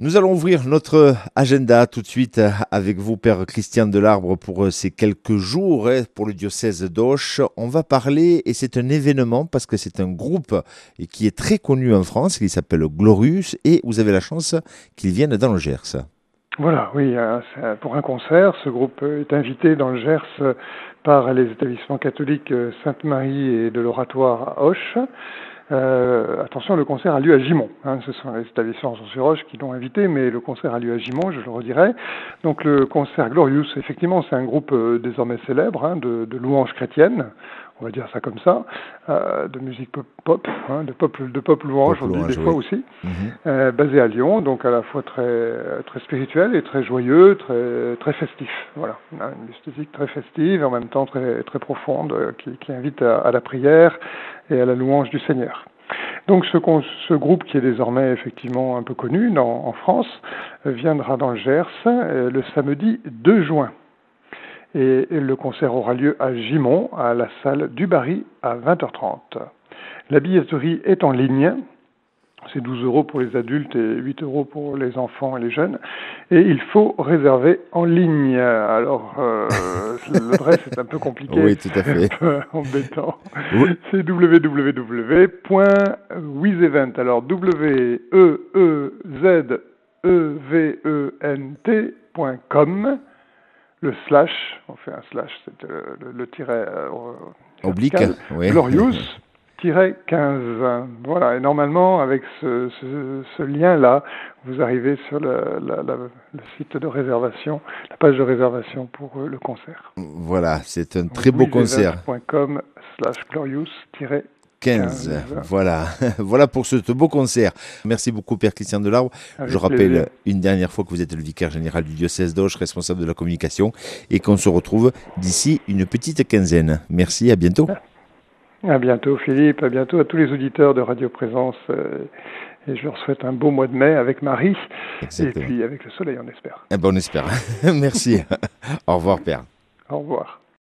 Nous allons ouvrir notre agenda tout de suite avec vous, Père Christian Delarbre, pour ces quelques jours pour le diocèse d'Auch. On va parler, et c'est un événement parce que c'est un groupe qui est très connu en France, qui s'appelle Glorious, et vous avez la chance qu'ils viennent dans le Gers. Voilà, oui, pour un concert. Ce groupe est invité dans le Gers par les établissements catholiques Sainte-Marie et de l'Oratoire à Auch. Attention, le concert a lieu à Gimont. Ce sont les établissements sur Auch qui l'ont invité, mais le concert a lieu à Gimont, je le redirai. Donc le concert Glorious, effectivement, c'est un groupe désormais célèbre de louanges chrétiennes, on va dire ça comme ça, de musique pop, de pop louange, on dit des fois aussi, basé à Lyon, donc à la fois très spirituel et très joyeux, très festif. Voilà, une esthétique très festive et en même temps très profonde, qui invite à la prière et à la louange du Seigneur. Donc ce groupe qui est désormais effectivement un peu connu en France viendra dans le Gers le samedi 2 juin. Et le concert aura lieu à Gimont, à la salle du Barry, à 20h30. La billetterie est en ligne. C'est 12 € pour les adultes et 8 € pour les enfants et les jeunes. Et il faut réserver en ligne. Alors, l'adresse est un peu compliquée. Oui, tout à fait. Un peu embêtant. Oui. C'est www.wizevent. Alors, www.wizevent.com. Le slash, on fait un slash, c'est le tiret oblique, oui. Glorious-15. Voilà, et normalement, avec ce lien-là, vous arrivez sur le site de réservation, la page de réservation pour le concert. Voilà, c'est un très beau concert. www.com/glorious-15. Voilà. Voilà pour ce beau concert. Merci beaucoup, Père Christian Delarbre. Je rappelle une dernière fois que vous êtes le vicaire général du diocèse d'Auch, responsable de la communication, et qu'on se retrouve d'ici une petite quinzaine. Merci, à bientôt. À bientôt, Philippe. À bientôt à tous les auditeurs de Radio Présence. Et je leur souhaite un beau mois de mai avec Marie. Exactement. Et puis avec le soleil, on espère. Eh ben, on espère. Merci. Au revoir, Père. Au revoir.